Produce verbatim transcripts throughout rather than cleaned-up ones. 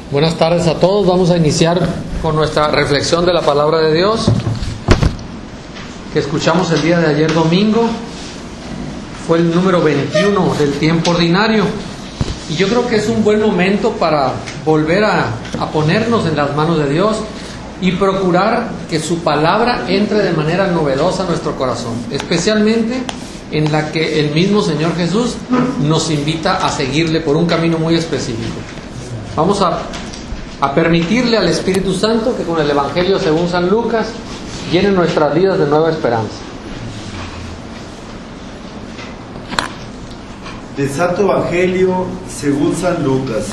Buenas tardes a todos. Vamos a iniciar con nuestra reflexión de la palabra de Dios que escuchamos el día de ayer domingo. Fue el número veintiuno del tiempo ordinario y yo creo que es un buen momento para volver a, a ponernos en las manos de Dios y procurar que su palabra entre de manera novedosa a nuestro corazón, especialmente en la que el mismo Señor Jesús nos invita a seguirle por un camino muy específico. Vamos a, a permitirle al Espíritu Santo que con el Evangelio según San Lucas llene nuestras vidas de nueva esperanza. Del Santo Evangelio según San Lucas.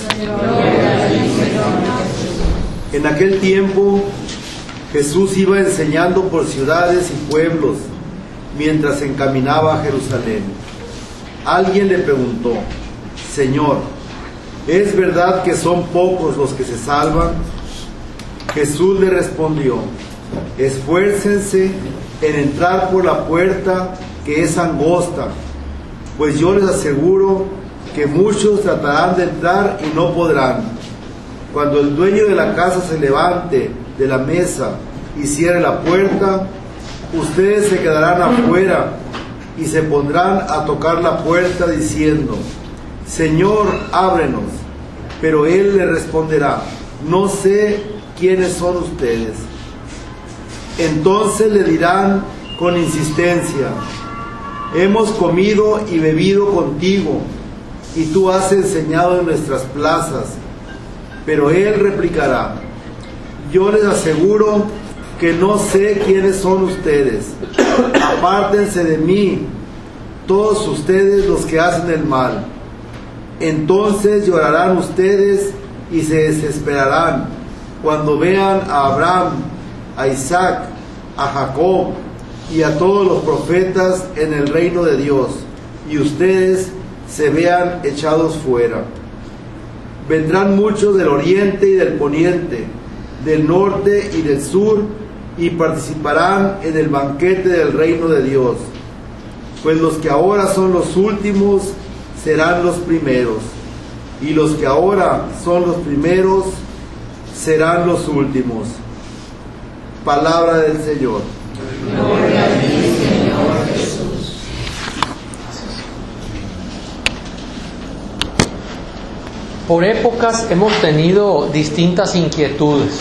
En aquel tiempo Jesús iba enseñando por ciudades y pueblos mientras se encaminaba a Jerusalén. Alguien le preguntó: Señor, ¿es verdad que son pocos los que se salvan? Jesús le respondió: esfuércense en entrar por la puerta que es angosta, pues yo les aseguro que muchos tratarán de entrar y no podrán. Cuando el dueño de la casa se levante de la mesa y cierre la puerta, ustedes se quedarán afuera y se pondrán a tocar la puerta diciendo: Señor, ábrenos. Pero él le responderá: no sé quiénes son ustedes. Entonces le dirán con insistencia: hemos comido y bebido contigo, y tú has enseñado en nuestras plazas. Pero él replicará: yo les aseguro que no sé quiénes son ustedes. Apártense de mí, todos ustedes los que hacen el mal. Entonces llorarán ustedes y se desesperarán cuando vean a Abraham, a Isaac, a Jacob y a todos los profetas en el reino de Dios, y ustedes se vean echados fuera. Vendrán muchos del oriente y del poniente, del norte y del sur, y participarán en el banquete del reino de Dios. Pues los que ahora son los últimos serán los primeros, y los que ahora son los primeros serán los últimos. Palabra del Señor. Gloria a ti, Señor Jesús. Por épocas hemos tenido distintas inquietudes,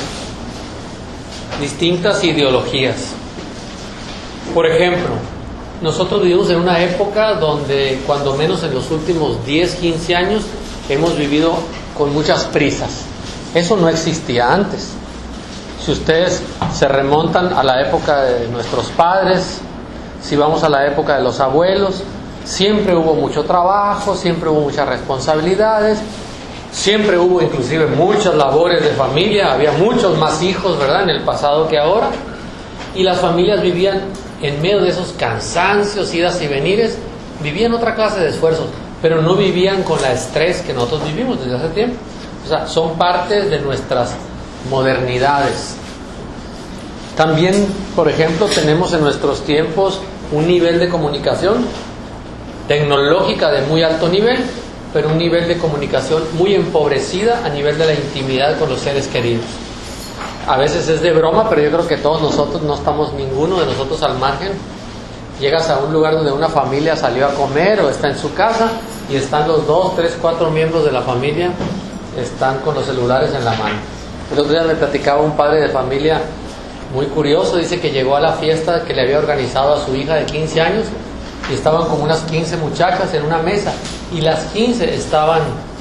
distintas ideologías. Por ejemplo, nosotros vivimos en una época donde, cuando menos en los últimos diez, quince años, hemos vivido con muchas prisas. Eso no existía antes. Si ustedes se remontan a la época de nuestros padres, si vamos a la época de los abuelos, siempre hubo mucho trabajo, siempre hubo muchas responsabilidades, siempre hubo inclusive muchas labores de familia, había muchos más hijos, ¿verdad?, en el pasado que ahora, y las familias vivían en medio de esos cansancios, idas y venires, vivían otra clase de esfuerzos, pero no vivían con la estrés que nosotros vivimos desde hace tiempo. O sea, son parte de nuestras modernidades. También, por ejemplo, tenemos en nuestros tiempos un nivel de comunicación tecnológica de muy alto nivel, pero un nivel de comunicación muy empobrecida a nivel de la intimidad con los seres queridos. A veces es de broma, pero yo creo que todos nosotros no estamos, ninguno de nosotros, al margen. Llegas a un lugar donde una familia salió a comer o está en su casa y están los dos, tres, cuatro miembros de la familia, están con los celulares en la mano. El otro día me platicaba un padre de familia muy curioso, dice que llegó a la fiesta que le había organizado a su hija de quince años y estaban como unas quince muchachas en una mesa y las quince estaban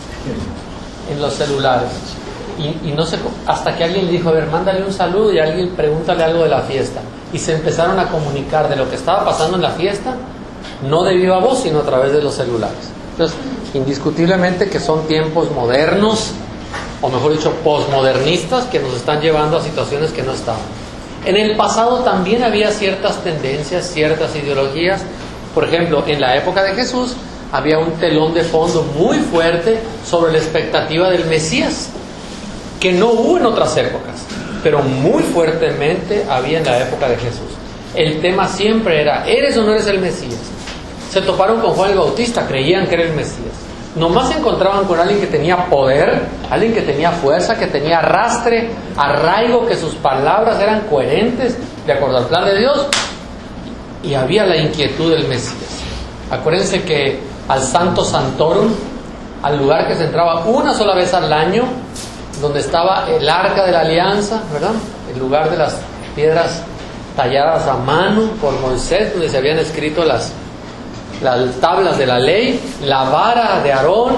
en los celulares. Y, y no sé, hasta que alguien le dijo: a ver, mándale un saludo, y alguien pregúntale algo de la fiesta, y se empezaron a comunicar de lo que estaba pasando en la fiesta, no de viva voz, sino a través de los celulares. Entonces, indiscutiblemente que son tiempos modernos, o mejor dicho, posmodernistas, que nos están llevando a situaciones que no estaban. En el pasado también había ciertas tendencias, ciertas ideologías. Por ejemplo, en la época de Jesús había un telón de fondo muy fuerte sobre la expectativa del Mesías, que no hubo en otras épocas, pero muy fuertemente había en la época de Jesús. El tema siempre era: ¿eres o no eres el Mesías? Se toparon con Juan el Bautista, creían que era el Mesías. Nomás se encontraban con alguien que tenía poder, alguien que tenía fuerza, que tenía arrastre, arraigo, que sus palabras eran coherentes de acuerdo al plan de Dios, y había la inquietud del Mesías. Acuérdense que al Santo Santorum, al lugar que se entraba una sola vez al año, donde estaba el Arca de la Alianza, ¿verdad? El lugar de las piedras talladas a mano por Moisés, donde se habían escrito las las tablas de la ley, la vara de Aarón,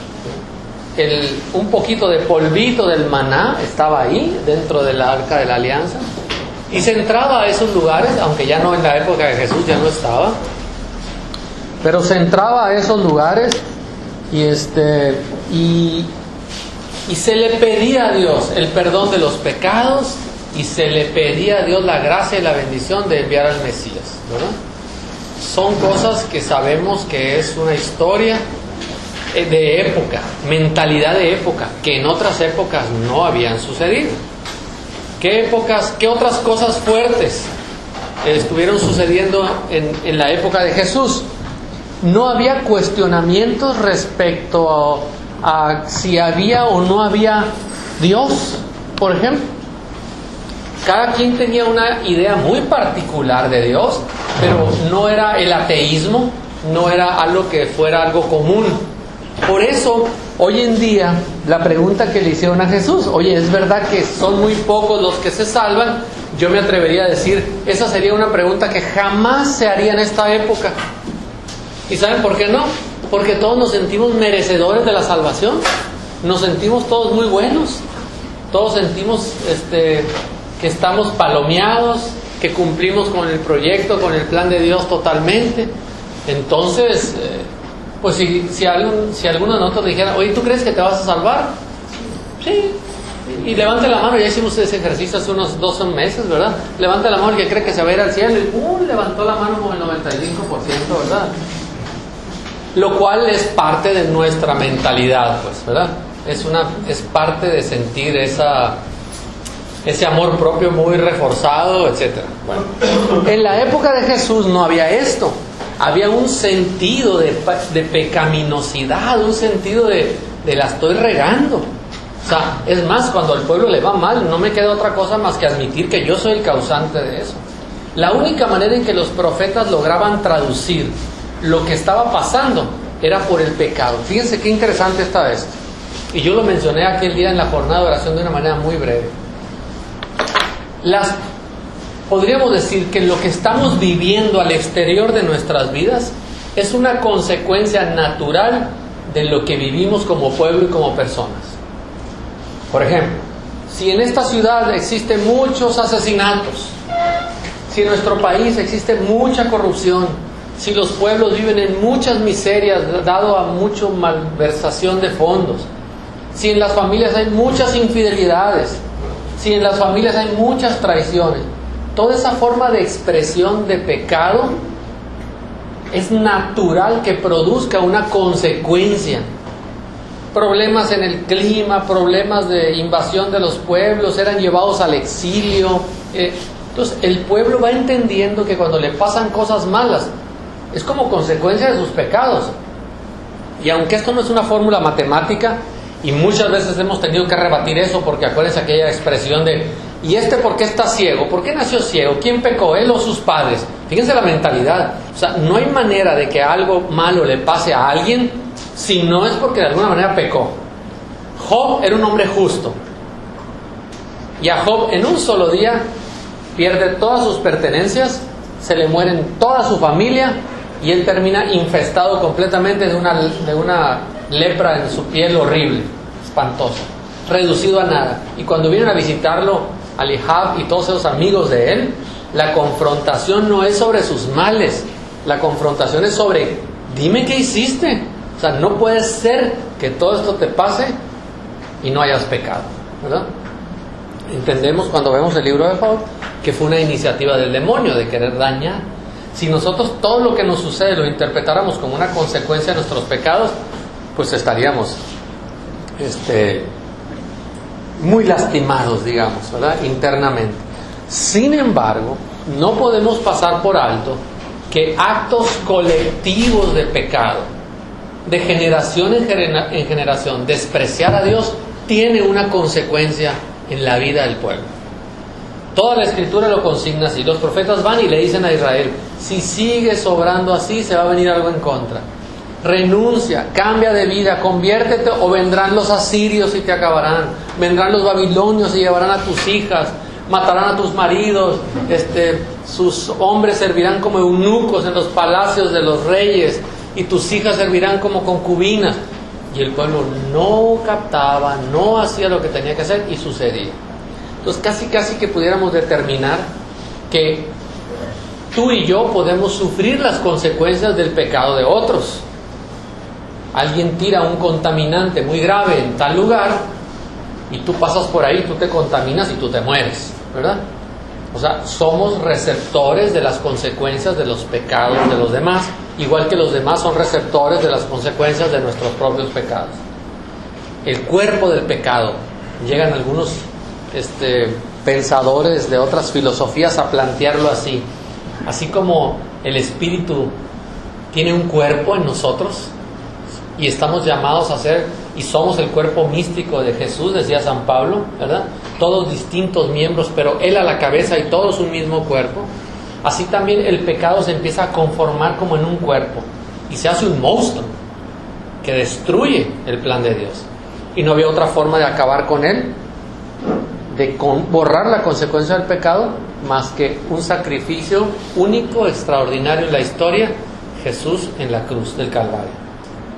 el, un poquito de polvito del maná estaba ahí dentro del Arca de la Alianza, y se entraba a esos lugares, aunque ya no en la época de Jesús ya no estaba, pero se entraba a esos lugares y este y, y se le pedía a Dios el perdón de los pecados, y se le pedía a Dios la gracia y la bendición de enviar al Mesías, ¿verdad? Son cosas que sabemos que es una historia de época, mentalidad de época, que en otras épocas no habían sucedido. ¿Qué épocas, qué otras cosas fuertes estuvieron sucediendo en, en la época de Jesús? No había cuestionamientos respecto a, a si había o no había Dios, por ejemplo. Cada quien tenía una idea muy particular de Dios, pero no era el ateísmo, no era algo que fuera algo común. Por eso, hoy en día, la pregunta que le hicieron a Jesús, oye, ¿es verdad que son muy pocos los que se salvan? Yo me atrevería a decir, esa sería una pregunta que jamás se haría en esta época. ¿Y saben por qué no? Porque todos nos sentimos merecedores de la salvación, nos sentimos todos muy buenos, todos sentimos este... que estamos palomeados, que cumplimos con el proyecto, con el plan de Dios totalmente. Entonces, eh, pues si, si, algún, si alguno de nosotros dijera, oye, ¿tú crees que te vas a salvar? Sí. Y, y levante la mano, ya hicimos ese ejercicio hace unos dos meses, ¿verdad? Levante la mano el que cree que se va a ir al cielo, y ¡uh! Levantó la mano con el noventa y cinco por ciento, ¿verdad? Lo cual es parte de nuestra mentalidad, pues, ¿verdad? Es, una, es parte de sentir esa... ese amor propio muy reforzado, etcétera. Bueno, en la época de Jesús no había esto. Había un sentido de, de pecaminosidad, un sentido de, de la estoy regando. O sea, es más, cuando al pueblo le va mal, no me queda otra cosa más que admitir que yo soy el causante de eso. La única manera en que los profetas lograban traducir lo que estaba pasando era por el pecado. Fíjense qué interesante está esto. Y yo lo mencioné aquel día en la jornada de oración de una manera muy breve. Las, podríamos decir que lo que estamos viviendo al exterior de nuestras vidas es una consecuencia natural de lo que vivimos como pueblo y como personas. Por ejemplo, si en esta ciudad existen muchos asesinatos, si en nuestro país existe mucha corrupción, si los pueblos viven en muchas miserias dado a mucha malversación de fondos, si en las familias hay muchas infidelidades, si en las familias hay muchas traiciones, toda esa forma de expresión de pecado es natural que produzca una consecuencia. Problemas en el clima, problemas de invasión de los pueblos, eran llevados al exilio. Eh, entonces el pueblo va entendiendo que cuando le pasan cosas malas es como consecuencia de sus pecados. Y aunque esto no es una fórmula matemática, y muchas veces hemos tenido que rebatir eso, porque acuérdense aquella expresión de ¿y este por qué está ciego? ¿Por qué nació ciego? ¿Quién pecó? ¿Él o sus padres? Fíjense la mentalidad. O sea, no hay manera de que algo malo le pase a alguien si no es porque de alguna manera pecó. Job era un hombre justo, y a Job en un solo día pierde todas sus pertenencias, se le mueren toda su familia, y él termina infestado completamente de una, de una lepra en su piel horrible, espantosa, reducido a nada. Y cuando vienen a visitarlo Ahab y todos esos amigos de él, la confrontación no es sobre sus males, la confrontación es sobre dime qué hiciste. O sea, no puede ser que todo esto te pase y no hayas pecado, ¿verdad? Entendemos cuando vemos el libro de Job que fue una iniciativa del demonio de querer dañar. Si nosotros todo lo que nos sucede lo interpretáramos como una consecuencia de nuestros pecados, pues estaríamos este, muy lastimados, digamos, ¿verdad? Internamente. Sin embargo, no podemos pasar por alto que actos colectivos de pecado de generación en, genera- en generación, despreciar a Dios, tiene una consecuencia en la vida del pueblo. Toda la escritura lo consigna así. Los profetas van y le dicen a Israel: si sigues obrando así, se va a venir algo en contra. Renuncia, cambia de vida, conviértete, o vendrán los asirios y te acabarán. Vendrán los babilonios y llevarán a tus hijas, matarán a tus maridos, este, sus hombres servirán como eunucos en los palacios de los reyes, y tus hijas servirán como concubinas. Y el pueblo no captaba, no hacía lo que tenía que hacer, y sucedía. Entonces casi casi que pudiéramos determinar que tú y yo podemos sufrir las consecuencias del pecado de otros. Alguien tira un contaminante muy grave en tal lugar y tú pasas por ahí, tú te contaminas y tú te mueres, ¿verdad? O sea, somos receptores de las consecuencias de los pecados de los demás, igual que los demás son receptores de las consecuencias de nuestros propios pecados. El cuerpo del pecado. Llegan algunos este, pensadores de otras filosofías a plantearlo así. Así como el espíritu tiene un cuerpo en nosotros y estamos llamados a ser, y somos el cuerpo místico de Jesús, decía San Pablo, ¿verdad? Todos distintos miembros, pero Él a la cabeza y todos un mismo cuerpo. Así también el pecado se empieza a conformar como en un cuerpo y se hace un monstruo que destruye el plan de Dios. Y no había otra forma de acabar con él, de con, borrar la consecuencia del pecado, más que un sacrificio único, extraordinario en la historia: Jesús en la cruz del Calvario.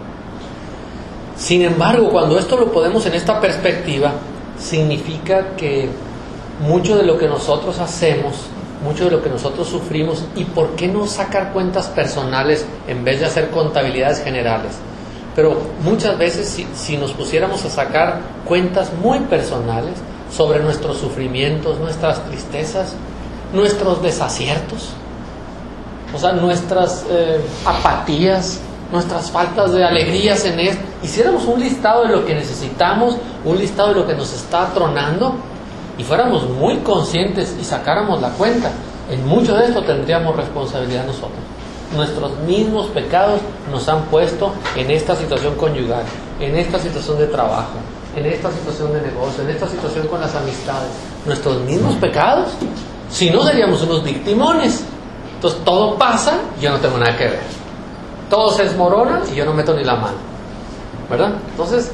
Sin embargo, cuando esto lo podemos en esta perspectiva, significa que mucho de lo que nosotros hacemos, mucho de lo que nosotros sufrimos, y por qué no sacar cuentas personales en vez de hacer contabilidades generales, pero muchas veces si, si nos pusiéramos a sacar cuentas muy personales sobre nuestros sufrimientos, nuestras tristezas, nuestros desaciertos, o sea, nuestras eh, apatías, nuestras faltas de alegrías en esto, hiciéramos un listado de lo que necesitamos, un listado de lo que nos está tronando, y fuéramos muy conscientes y sacáramos la cuenta, en mucho de esto tendríamos responsabilidad nosotros. Nuestros mismos pecados nos han puesto en esta situación conyugal, en esta situación de trabajo, en esta situación de negocio, en esta situación con las amistades. Nuestros mismos pecados. Si no, seríamos unos victimones. Entonces todo pasa y yo no tengo nada que ver. Todo se desmorona y yo no meto ni la mano, ¿verdad? Entonces,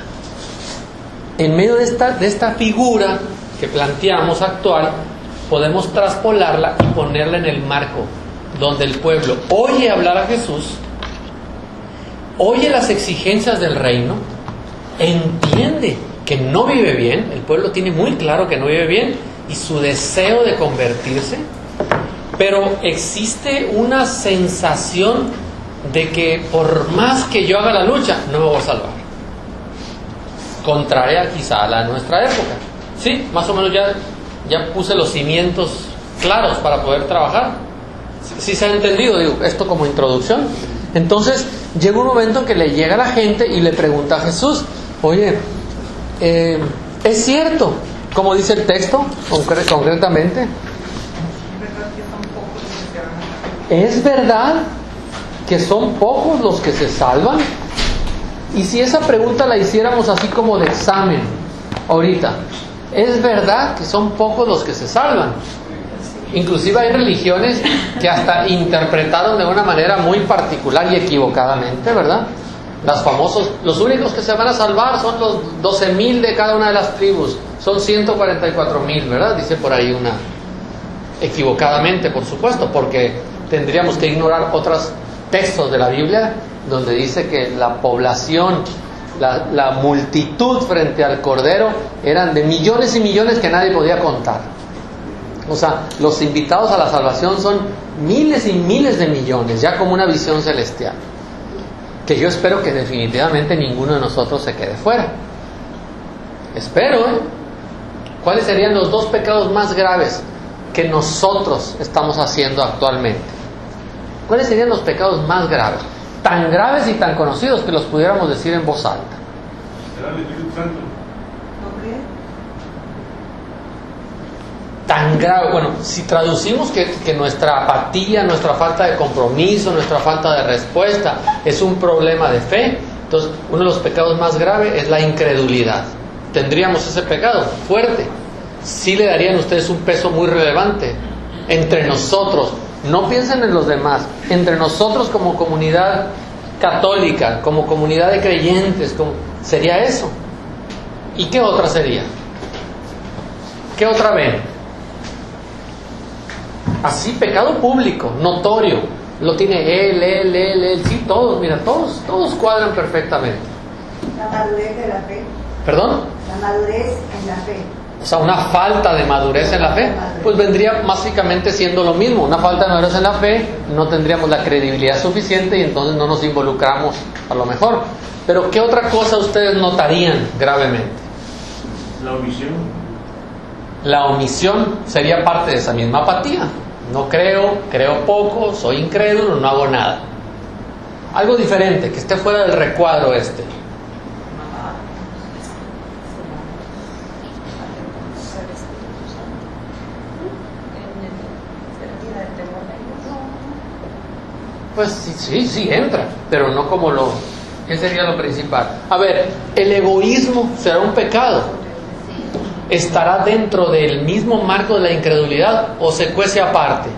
en medio de esta, de esta figura que planteamos actual, podemos traspolarla y ponerla en el marco donde el pueblo oye hablar a Jesús, oye las exigencias del reino, entiende que no vive bien, el pueblo tiene muy claro que no vive bien, y su deseo de convertirse, pero existe una sensación de que por más que yo haga la lucha, no me voy a salvar. Contraria quizá a la de nuestra época. Sí, más o menos ya, ya puse los cimientos claros para poder trabajar. Si se ha entendido, digo, esto como introducción. Entonces llega un momento que le llega a la gente y le pregunta a Jesús: oye, eh, ¿es cierto, como dice el texto concre- concretamente? ¿Es verdad que son pocos los que se salvan? Y si esa pregunta la hiciéramos así como de examen ahorita, ¿es verdad que son pocos los que se salvan? Inclusive hay religiones que hasta interpretaron de una manera muy particular y equivocadamente, ¿verdad? Los famosos, los únicos que se van a salvar son los doce mil de cada una de las tribus, son ciento cuarenta y cuatro mil, ¿verdad? Dice por ahí una, equivocadamente, por supuesto, porque tendríamos que ignorar otros textos de la Biblia donde dice que la población, la, la multitud frente al Cordero eran de millones y millones que nadie podía contar. O sea, los invitados a la salvación son miles y miles de millones, ya como una visión celestial, que yo espero que definitivamente ninguno de nosotros se quede fuera. Espero, ¿eh? ¿Cuáles serían los dos pecados más graves que nosotros estamos haciendo actualmente? ¿Cuáles serían los pecados más graves? Tan graves y tan conocidos que los pudiéramos decir en voz alta. ¿Será el Espíritu Santo? tan grave. Bueno, si traducimos que, que nuestra apatía, nuestra falta de compromiso, nuestra falta de respuesta es un problema de fe, entonces uno de los pecados más graves es la incredulidad. Tendríamos ese pecado fuerte. Sí le darían ustedes un peso muy relevante entre nosotros. No piensen en los demás, entre nosotros como comunidad católica, como comunidad de creyentes, como, sería eso. ¿Y qué otra sería? ¿Qué otra ven? Así, pecado público, notorio, lo tiene él, él, él, él, sí, todos, mira, todos, todos cuadran perfectamente. La madurez de la fe. ¿Perdón? La madurez en la fe. O sea, una falta de madurez en la fe, pues vendría básicamente siendo lo mismo. Una falta de madurez en la fe, no tendríamos la credibilidad suficiente y entonces no nos involucramos a lo mejor. Pero ¿qué otra cosa ustedes notarían gravemente? La omisión. La omisión sería parte de esa misma apatía. No creo, creo poco, soy incrédulo, no hago nada. Algo diferente, que esté fuera del recuadro este. Pues sí, sí, sí, entra, pero no como lo... ¿Qué sería lo principal? A ver, ¿el egoísmo será un pecado? ¿Estará dentro del mismo marco de la incredulidad o se cuece aparte?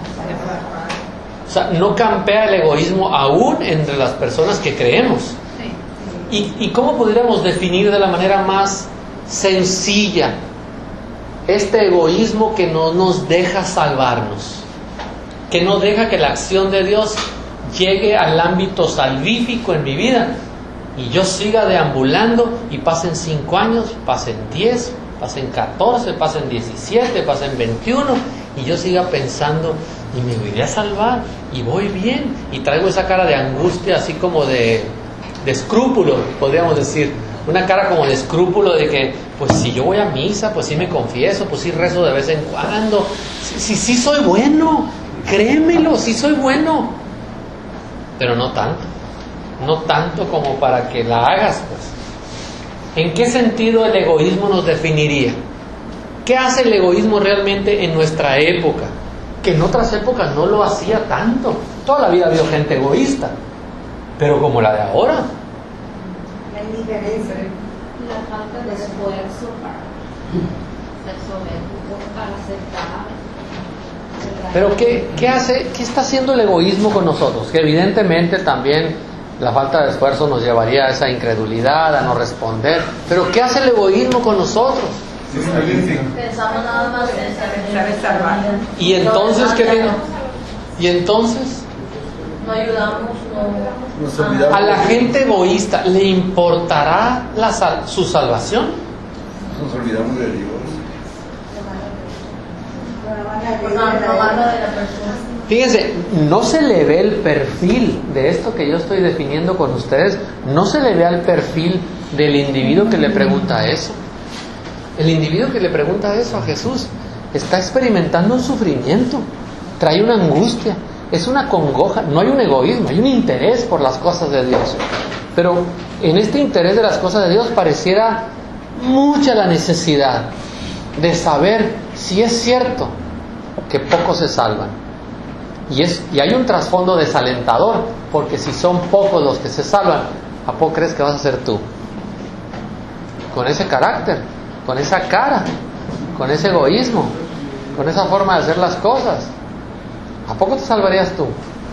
O sea, no campea el egoísmo aún entre las personas que creemos. ¿Y, y cómo podríamos definir de la manera más sencilla este egoísmo que no nos deja salvarnos? Que no deja que la acción de Dios llegue al ámbito salvífico en mi vida y yo siga deambulando y pasen cinco años, pasen diez, pasen catorce, pasen diecisiete, pasen veintiuno y yo siga pensando y me iré a salvar y voy bien y traigo esa cara de angustia así como de, de escrúpulo, podríamos decir, una cara como de escrúpulo de que pues si yo voy a misa, pues sí me confieso, pues sí rezo de vez en cuando, sí, sí, sí soy bueno. Créemelo, sí soy bueno, pero no tanto, no tanto como para que la hagas, pues. ¿En qué sentido el egoísmo nos definiría? ¿Qué hace el egoísmo realmente en nuestra época? Que en otras épocas no lo hacía tanto. Toda la vida ha habido gente egoísta, pero como la de ahora. La indiferencia. La falta de esfuerzo para ser soberbio, para aceptar. Pero ¿qué, qué hace, qué está haciendo el egoísmo con nosotros? Que evidentemente también la falta de esfuerzo nos llevaría a esa incredulidad, a no responder. Pero ¿qué hace el egoísmo con nosotros? Pensamos nada más en salvar. ¿Y entonces qué tiene? ¿Y entonces? No ayudamos, no. ¿A la gente egoísta le importará la sal, su salvación? Nos olvidamos de Dios. Fíjense, no se le ve el perfil de esto que yo estoy definiendo con ustedes, no se le ve al perfil del individuo que le pregunta eso. El individuo que le pregunta eso a Jesús está experimentando un sufrimiento, trae una angustia, es una congoja, no hay un egoísmo, hay un interés por las cosas de Dios. Pero en este interés de las cosas de Dios pareciera mucha la necesidad de saber si es cierto que pocos se salvan. Y, es, y hay un trasfondo desalentador, porque si son pocos los que se salvan, ¿a poco crees que vas a ser tú? Con ese carácter, con esa cara, con ese egoísmo, con esa forma de hacer las cosas, ¿a poco te salvarías tú?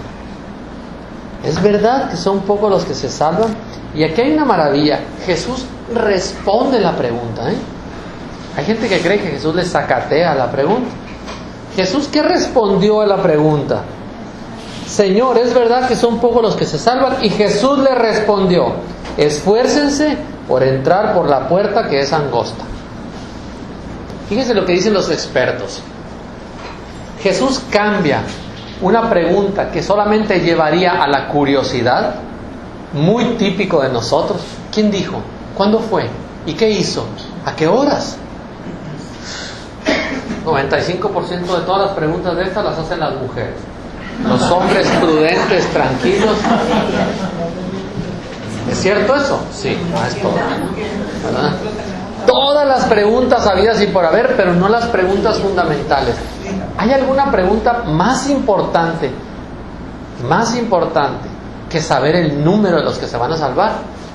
Es verdad que son pocos los que se salvan. Y aquí hay una maravilla. Jesús responde la pregunta, ¿eh? Hay gente que cree que Jesús le sacatea la pregunta. Jesús, ¿qué respondió a la pregunta? Señor, ¿es verdad que son pocos los que se salvan? Y Jesús le respondió: esfuércense por entrar por la puerta que es angosta. Fíjense lo que dicen los expertos. Jesús cambia una pregunta que solamente llevaría a la curiosidad, muy típico de nosotros. ¿Quién dijo? ¿Cuándo fue? ¿Y qué hizo? ¿A qué horas? noventa y cinco por ciento de todas las preguntas de estas las hacen las mujeres. Los hombres prudentes, tranquilos. ¿Es cierto eso? Sí, no es todo, ¿verdad? todas las preguntas habidas y por haber, pero no las preguntas fundamentales. ¿Hay alguna pregunta más importante, más importante que saber el número de los que se van a salvar?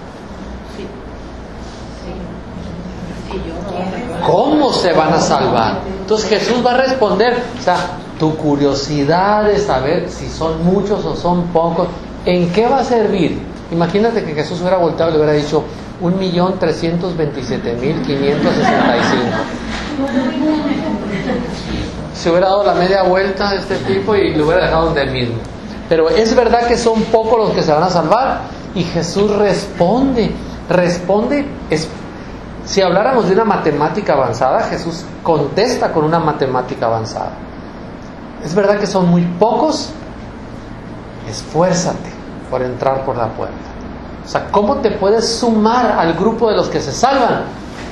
¿Cómo se van a salvar? Entonces Jesús va a responder, o sea, tu curiosidad de saber si son muchos o son pocos, ¿en qué va a servir? Imagínate que Jesús hubiera volteado y le hubiera dicho un millón trescientos veintisiete mil quinientos sesenta y cinco. Se hubiera dado la media vuelta a este tipo y lo hubiera dejado donde él mismo. Pero es verdad que son pocos los que se van a salvar. Y Jesús responde, responde. Es, si habláramos de una matemática avanzada, Jesús contesta con una matemática avanzada. Es verdad que son muy pocos. Esfuérzate por entrar por la puerta. O sea, ¿cómo te puedes sumar al grupo de los que se salvan?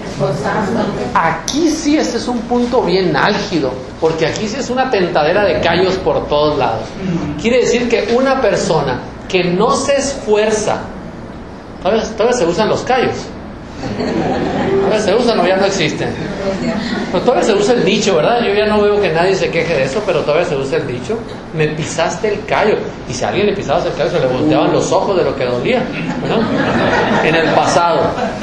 Aquí sí este es un punto bien álgido, porque aquí sí es una tentadera de callos por todos lados. Quiere decir que una persona que no se esfuerza, todavía, todavía se usan los callos, todavía se usan o ya no existen, pero todavía se usa el dicho, ¿verdad? Yo ya no veo que nadie se queje de eso, pero todavía se usa el dicho: me pisaste el callo. Y si a alguien le pisabas el callo, se le volteaban los ojos de lo que dolía, ¿verdad? En el pasado.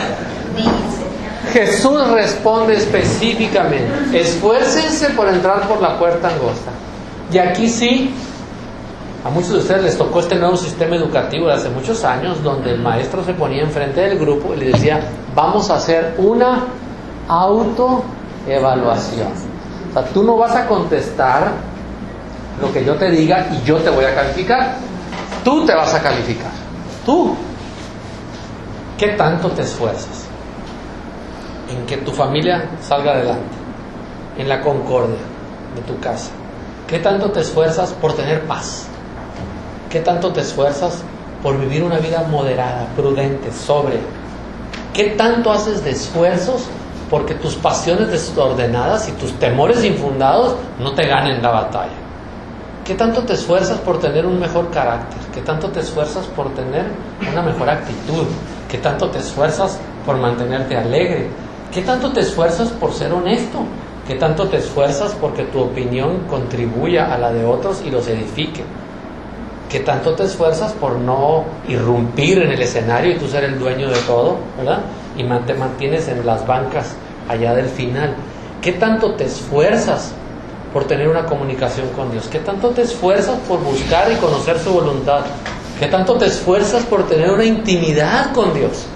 Jesús responde específicamente: esfuércense por entrar por la puerta angosta. Y aquí sí, a muchos de ustedes les tocó este nuevo sistema educativo de hace muchos años, donde el maestro se ponía enfrente del grupo y le decía: vamos a hacer una autoevaluación. O sea, tú no vas a contestar lo que yo te diga y yo te voy a calificar. Tú te vas a calificar. Tú. ¿Qué tanto te esfuerzas en que tu familia salga adelante, en la concordia de tu casa? ¿Qué tanto te esfuerzas por tener paz? ¿Qué tanto te esfuerzas por vivir una vida moderada, prudente, sobria? ¿Qué tanto haces de esfuerzos porque tus pasiones desordenadas y tus temores infundados no te ganen la batalla? ¿Qué tanto te esfuerzas por tener un mejor carácter? ¿Qué tanto te esfuerzas por tener una mejor actitud? ¿Qué tanto te esfuerzas por mantenerte alegre? ¿Qué tanto te esfuerzas por ser honesto? ¿Qué tanto te esfuerzas porque tu opinión contribuya a la de otros y los edifique? ¿Qué tanto te esfuerzas por no irrumpir en el escenario y tú ser el dueño de todo, ¿verdad? Y te mantienes en las bancas allá del final. ¿Qué tanto te esfuerzas por tener una comunicación con Dios? ¿Qué tanto te esfuerzas por buscar y conocer su voluntad? ¿Qué tanto te esfuerzas por tener una intimidad con Dios?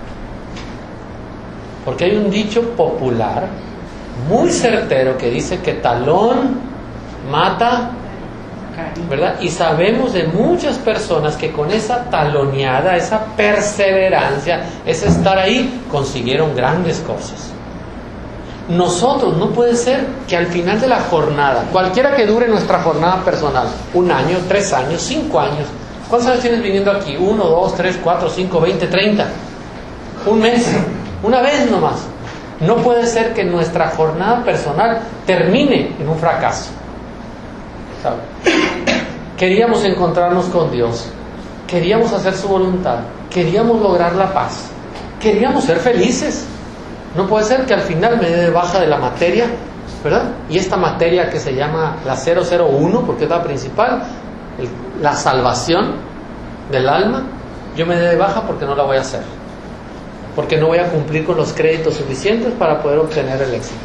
Porque hay un dicho popular muy certero que dice que talón mata, ¿verdad? Y sabemos de muchas personas que con esa taloneada, esa perseverancia, ese estar ahí, consiguieron grandes cosas. Nosotros, no puede ser que al final de la jornada, cualquiera que dure nuestra jornada personal, un año, tres años, cinco años, ¿cuántos años tienes viniendo aquí? Uno, dos, tres, cuatro, cinco, veinte, treinta. Un mes, una vez nomás. No puede ser que nuestra jornada personal termine en un fracaso. ¿Sabe? Queríamos encontrarnos con Dios, queríamos hacer su voluntad, queríamos lograr la paz, queríamos ser felices. No puede ser que al final me dé de baja de la materia, ¿verdad? Y esta materia que se llama la cero cero uno, porque es la principal, el, la salvación del alma, yo me dé de baja porque no la voy a hacer, porque no voy a cumplir con los créditos suficientes para poder obtener el éxito.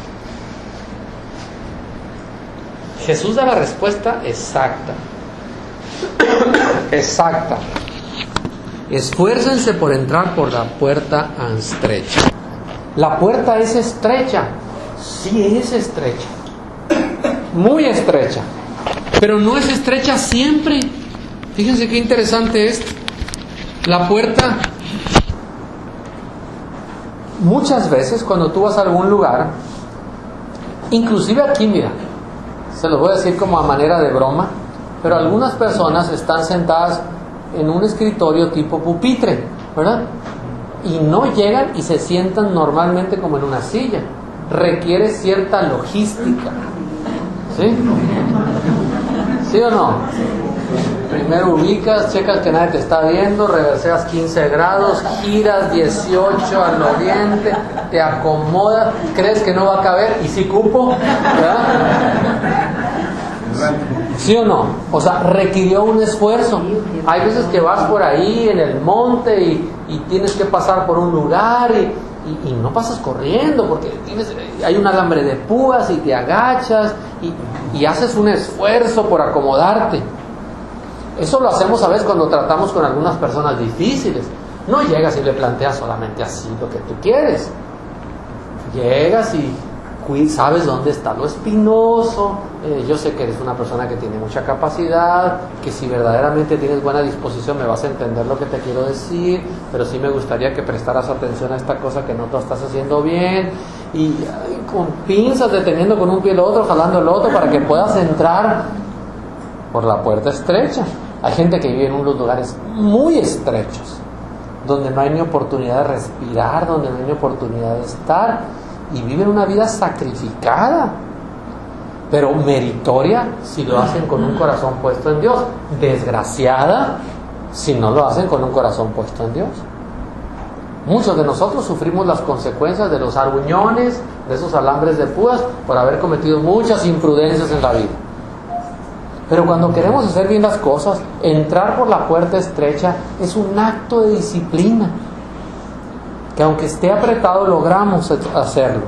Jesús da la respuesta exacta. Exacta. Esfuércense por entrar por la puerta estrecha. La puerta es estrecha. Sí, es estrecha. Muy estrecha. Pero no es estrecha siempre. Fíjense qué interesante es. La puerta, muchas veces cuando tú vas a algún lugar, inclusive aquí, mira, se los voy a decir como a manera de broma, pero algunas personas están sentadas en un escritorio tipo pupitre, ¿verdad? Y no llegan y se sientan normalmente como en una silla. Requiere cierta logística. ¿Sí? ¿Sí o no? Primero ubicas, checas que nadie te está viendo, reverseas quince grados, giras dieciocho al oriente, te acomodas, crees que no va a caber y sí cupo, ¿verdad? ¿Sí o no? O sea, requirió un esfuerzo. Hay veces que vas por ahí en el monte y, y tienes que pasar por un lugar y, y, y no pasas corriendo porque tienes, hay un alambre de púas y te agachas y, y haces un esfuerzo por acomodarte. Eso lo hacemos a veces cuando tratamos con algunas personas difíciles. No llegas y le planteas solamente así lo que tú quieres. Llegas y sabes dónde está lo espinoso. Eh, yo sé que eres una persona que tiene mucha capacidad, que si verdaderamente tienes buena disposición me vas a entender lo que te quiero decir, pero sí me gustaría que prestaras atención a esta cosa que no te estás haciendo bien. Y ay, con pinzas, deteniendo con un pie el otro, jalando el otro para que puedas entrar por la puerta estrecha. Hay gente que vive en unos lugares muy estrechos, donde no hay ni oportunidad de respirar, donde no hay ni oportunidad de estar, y viven una vida sacrificada, pero meritoria si lo hacen con un corazón puesto en Dios, desgraciada si no lo hacen con un corazón puesto en Dios. Muchos de nosotros sufrimos las consecuencias de los argüñones, de esos alambres de púas, por haber cometido muchas imprudencias en la vida. Pero cuando queremos hacer bien las cosas, entrar por la puerta estrecha es un acto de disciplina, que aunque esté apretado logramos hacerlo.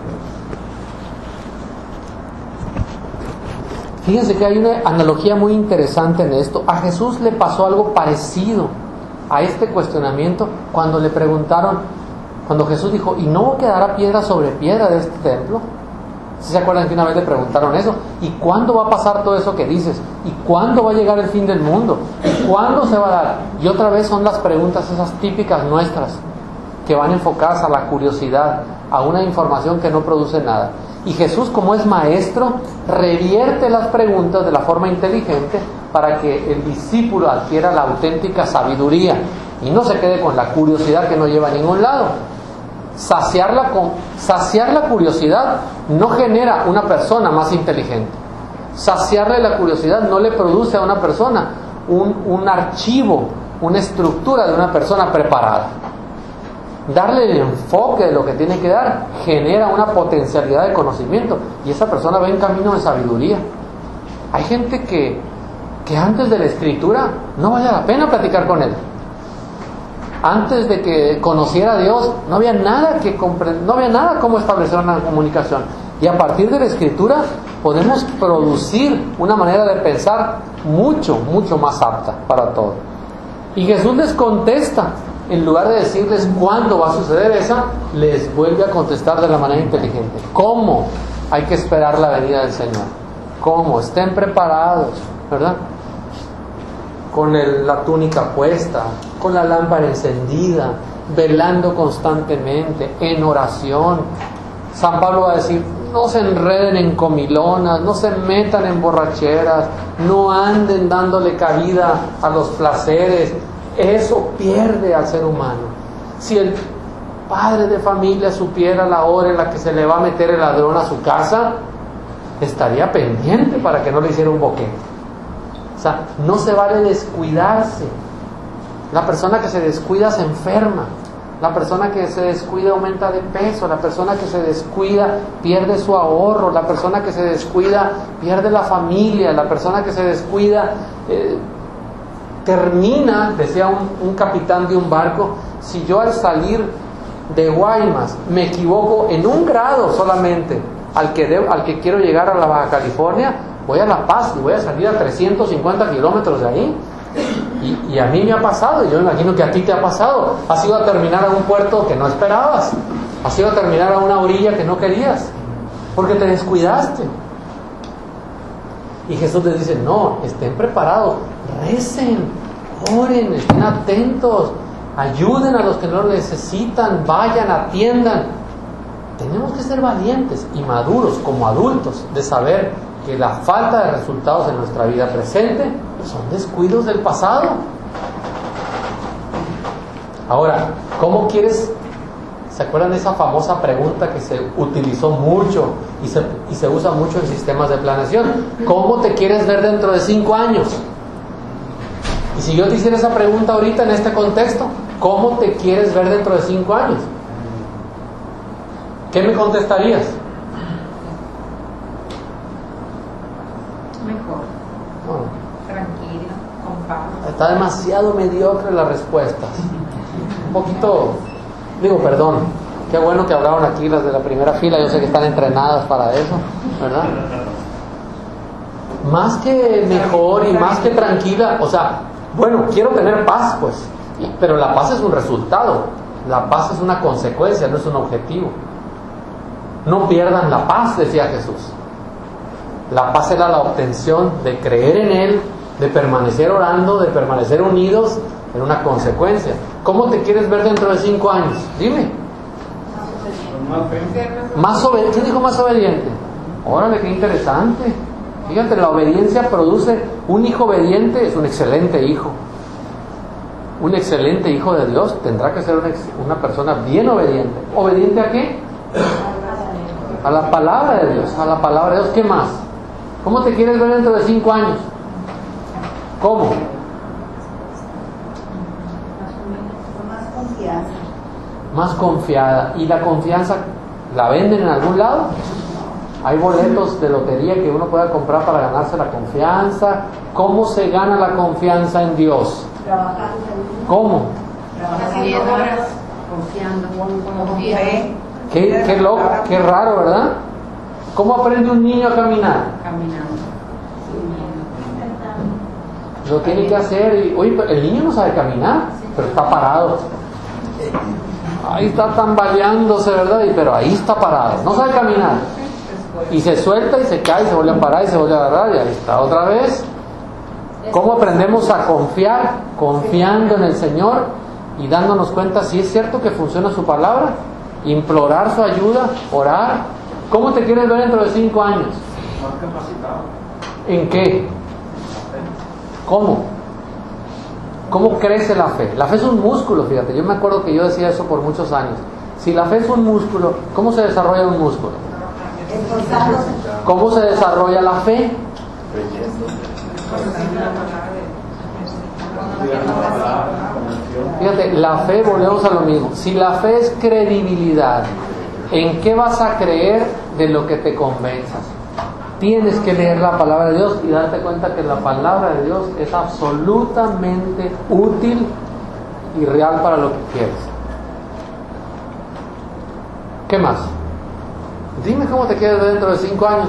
Fíjense que hay una analogía muy interesante en esto. A Jesús le pasó algo parecido a este cuestionamiento cuando le preguntaron, cuando Jesús dijo, ¿y no quedará piedra sobre piedra de este templo? ¿Sí se acuerdan que una vez le preguntaron eso? ¿Y cuándo va a pasar todo eso que dices? ¿Y cuándo va a llegar el fin del mundo? ¿Y cuándo se va a dar? Y otra vez son las preguntas esas típicas nuestras, que van enfocadas a la curiosidad, a una información que no produce nada. Y Jesús, como es maestro, revierte las preguntas de la forma inteligente para que el discípulo adquiera la auténtica sabiduría y no se quede con la curiosidad que no lleva a ningún lado. Saciar la, saciar la curiosidad no genera una persona más inteligente. Saciarle la curiosidad no le produce a una persona un, un archivo, una estructura de una persona preparada. Darle el enfoque de lo que tiene que dar genera una potencialidad de conocimiento y esa persona va en camino de sabiduría. Hay gente que, que antes de la escritura no vale la pena platicar con él. Antes de que conociera a Dios no había nada que comprender, no había nada cómo establecer una comunicación. Y a partir de la escritura podemos producir una manera de pensar mucho, mucho más apta para todo. Y Jesús les contesta. En lugar de decirles cuándo va a suceder esa, les vuelve a contestar de la manera inteligente. ¿Cómo? Hay que esperar la venida del Señor. ¿Cómo? Estén preparados, ¿verdad? Con el, la túnica puesta, con la lámpara encendida, velando constantemente, en oración. San Pablo va a decir, no se enreden en comilonas, no se metan en borracheras, no anden dándole cabida a los placeres. Eso pierde al ser humano. Si el padre de familia supiera la hora en la que se le va a meter el ladrón a su casa, estaría pendiente para que no le hiciera un boquete. O sea, no se vale descuidarse. La persona que se descuida se enferma. La persona que se descuida aumenta de peso. La persona que se descuida pierde su ahorro. La persona que se descuida pierde la familia. La persona que se descuida eh, termina, decía un, un capitán de un barco, si yo al salir de Guaymas me equivoco en un grado solamente al que, de, al que quiero llegar a la Baja California, voy a La Paz y voy a salir a trescientos cincuenta kilómetros de ahí. Y, y a mí me ha pasado, y yo imagino que a ti te ha pasado. Has ido a terminar a un puerto que no esperabas, has ido a terminar a una orilla que no querías, porque te descuidaste. Y Jesús les dice, no, estén preparados, recen, oren, estén atentos, ayuden a los que no lo necesitan, vayan, atiendan. Tenemos que ser valientes y maduros como adultos de saber que la falta de resultados en nuestra vida presente son descuidos del pasado. Ahora, ¿cómo quieres? ¿Se acuerdan de esa famosa pregunta que se utilizó mucho y se, y se usa mucho en sistemas de planeación? ¿Cómo te quieres ver dentro de cinco años? Y si yo te hiciera esa pregunta ahorita en este contexto, ¿cómo te quieres ver dentro de cinco años? ¿Qué me contestarías? Mejor, Bueno, tranquilo, con paz. está demasiado mediocre las respuestas. Un poquito, digo, perdón, qué bueno que hablaron aquí las de la primera fila, yo sé que están entrenadas para eso, ¿verdad? Más que mejor y más que tranquila, o sea, bueno, quiero tener paz, pues, pero la paz es un resultado, la paz es una consecuencia, no es un objetivo. No pierdan la paz, decía Jesús. La paz era la obtención de creer en Él, de permanecer orando, de permanecer unidos, en una consecuencia. ¿Cómo te quieres ver dentro de cinco años? Dime. Más obediente. ¿Quién dijo más obediente? Órale, qué interesante. Fíjate, la obediencia produce un hijo obediente, es un excelente hijo. Un excelente hijo de Dios tendrá que ser una, una persona bien obediente. ¿Obediente a qué? A la palabra de Dios, a la palabra de Dios. ¿Qué más? ¿Cómo te quieres ver dentro de cinco años? ¿Cómo? Más confianza. Más confiada. ¿Y la confianza la venden en algún lado? Hay boletos de lotería que uno pueda comprar para ganarse la confianza. ¿Cómo se gana la confianza en Dios? Trabajando. ¿Cómo? Haciendo horas, confiando, con fe, Qué, qué loco, qué raro, ¿verdad? ¿Cómo aprende un niño a caminar? caminando. Lo tiene que hacer y, oye, el niño no sabe caminar, pero está parado. Ahí está tambaleándose, ¿verdad? Y, pero ahí está parado, no sabe caminar. Y se suelta y se cae, y se vuelve a parar y se vuelve a agarrar y ahí está otra vez. ¿Cómo aprendemos a confiar? Confiando en el Señor y dándonos cuenta si es cierto que funciona su palabra. Implorar su ayuda, orar. ¿Cómo te quieres ver dentro de cinco años? Más capacitado. ¿En qué? ¿Cómo? ¿Cómo crece la fe? La fe es un músculo, fíjate. Yo me acuerdo que yo decía eso por muchos años. Si la fe es un músculo, ¿cómo se desarrolla un músculo? Esforzándose. ¿Cómo se desarrolla la fe? Fíjate, la fe, volvemos a lo mismo. Si la fe es credibilidad, ¿en qué vas a creer de lo que te convenzas? Tienes que leer la palabra de Dios y darte cuenta que la palabra de Dios es absolutamente útil y real para lo que quieres. ¿Qué más? Dime cómo te quedas dentro de cinco años.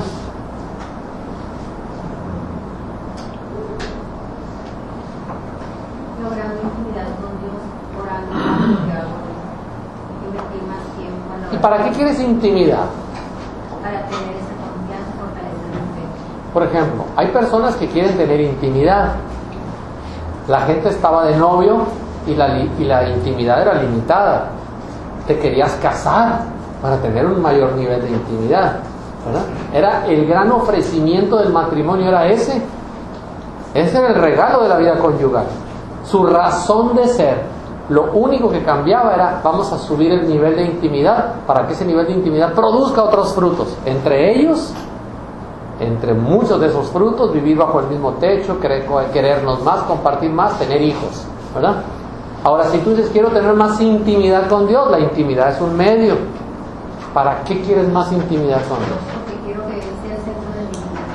Logrando intimidad con Dios, orando, invertir más tiempo a la ¿Y para qué quieres intimidad? para tener esa confianza, fortalecer la fe. Por ejemplo, hay personas que quieren tener intimidad. La gente estaba de novio y la, li- y la intimidad era limitada. Te querías casar para tener un mayor nivel de intimidad, ¿verdad? Era el gran ofrecimiento del matrimonio, era ese. Ese era el regalo de la vida conyugal. Su razón de ser, lo único que cambiaba era, vamos a subir el nivel de intimidad para que ese nivel de intimidad produzca otros frutos. Entre ellos, entre muchos de esos frutos, vivir bajo el mismo techo, querer, querernos más, compartir más, tener hijos, ¿verdad? Ahora, si tú dices, quiero tener más intimidad con Dios, la intimidad es un medio. ¿Para qué quieres más intimidad con Dios? Porque quiero que Él sea el centro de mi vida.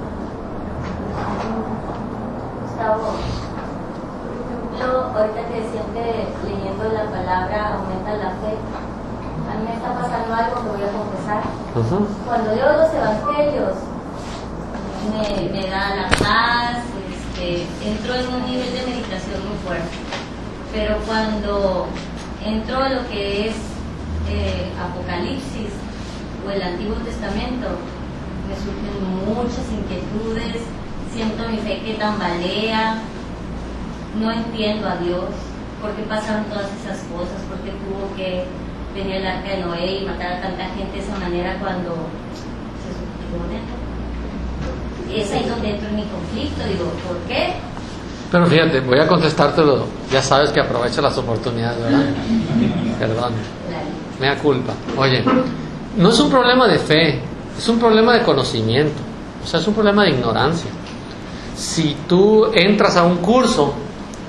Gustavo, yo ahorita que decían que leyendo la palabra aumenta la fe, a mí me está pasando algo que voy a confesar. Uh-huh. Cuando leo los evangelios, me, me da la paz, este, entro en un nivel de meditación muy fuerte. Pero cuando entro a lo que es eh, Apocalipsis o el Antiguo Testamento, me surgen muchas inquietudes, siento mi fe que tambalea, no entiendo a Dios, por qué pasaron todas esas cosas, por qué tuvo que venir el arca de Noé y matar a tanta gente de esa manera cuando se supone. Es ahí donde entro en mi conflicto, digo, ¿por qué? Pero fíjate, voy a contestártelo. Ya sabes que aprovecho las oportunidades, ¿verdad? Perdón. Me da culpa. Oye, no es un problema de fe, es un problema de conocimiento. O sea, es un problema de ignorancia. Si tú entras a un curso